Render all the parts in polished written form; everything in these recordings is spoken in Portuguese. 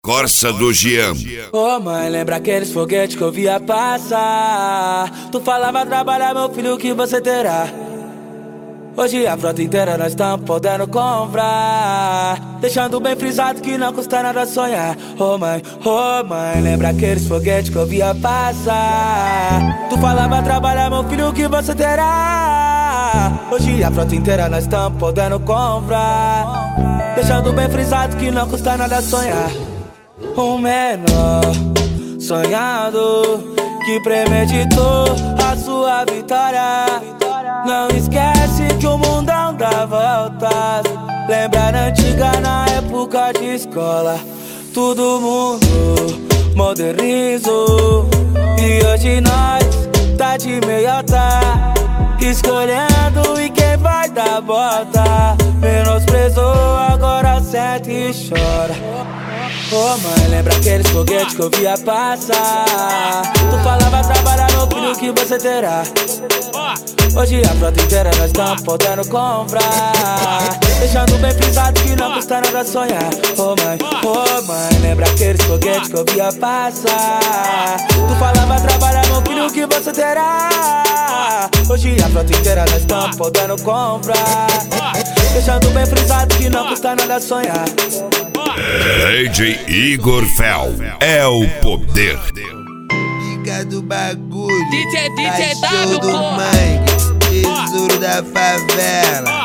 Corsa do Jean. Ô mãe, lembra aqueles foguetes que eu via passar? Tu falava trabalhar, meu filho, que você terá. Hoje a frota inteira nós estamos podendo comprar, deixando bem frisado que não custa nada sonhar. Ô mãe, lembra aqueles foguetes que eu via passar? Tu falava trabalhar, meu filho, que você terá. Hoje a frota inteira nós estamos podendo comprar, deixando bem frisado que não custa nada sonhar. Um menor sonhado que premeditou a sua vitória. Não esquece que o mundão dá voltas. Lembra na antiga, na época de escola, todo mundo modernizou. E hoje nós tá de meiota, escolhendo e quem vai dar bota. Menosprezou, agora sente e chora. Ô mãe, lembra aqueles foguetes que eu via passar? Tu falava trabalhar, meu filho, que você terá. Hoje a frota inteira nós estamos podendo comprar, deixando bem frisado que não custa nada sonhar. Ô mãe, lembra aqueles foguetes que eu via passar? Tu falava trabalhar, meu filho, que você terá. Hoje a frota inteira nós estamos podendo comprar, deixando bem frisado que não custa nada sonhar. DJ Igor Fel é o poder. Fica do bagulho, DJ cachorro do mangue, tesouro da favela.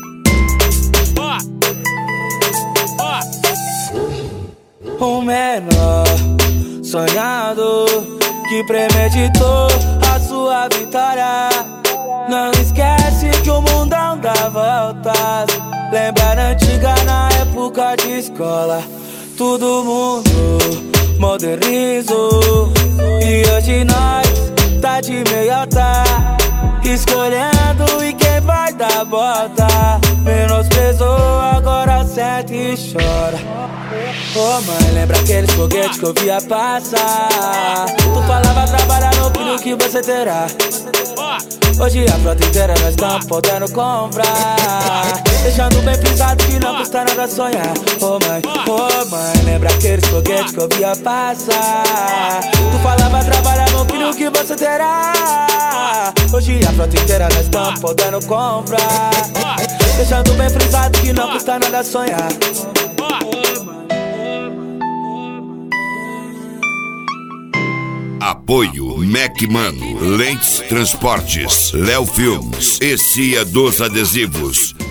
Um menor sonhado que premeditou a sua vitória. Não esquece que o mundão dá voltas. Lembra na antiga, na época de escola, todo mundo modernizou. E hoje nós tá de meiota, escolhendo e quem vai dar bota. Menosprezou, agora sente e chora. Ô mãe, lembra aqueles foguetes que eu via passar? Tu falava trabalhar, meu filho, que você terá. Hoje a frota inteira nós estamos podendo comprar, deixando bem frisado que não custa nada sonhar. Ô mãe, lembra aqueles foguetes que eu via passar? Tu falava trabalhar, meu filho, que você terá. Hoje a frota inteira nós estamos podendo comprar, deixando bem frisado que não custa nada sonhar. Apoio Mac Mano, Lentes Transportes, Léo Filmes e Cia dos Adesivos.